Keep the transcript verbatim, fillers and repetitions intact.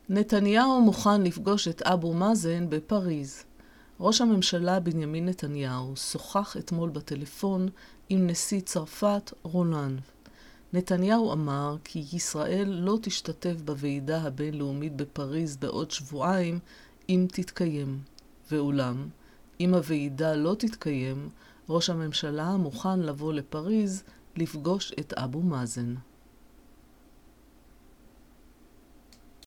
נתניהו מוכן לפגוש את אבו מאזן בפריז. ראש הממשלה בנימין נתניהו שוחח אתמול בטלפון עם נשיא צרפת רולנד. נתניהו אמר כי ישראל לא תשתתף בוועידה הבינלאומית בפריז בעוד שבועיים אם תתקיים. ואולם, אם הוועידה לא תתקיים, ראש הממשלה מוכן לבוא לפריז לפגוש את אבו מאזן.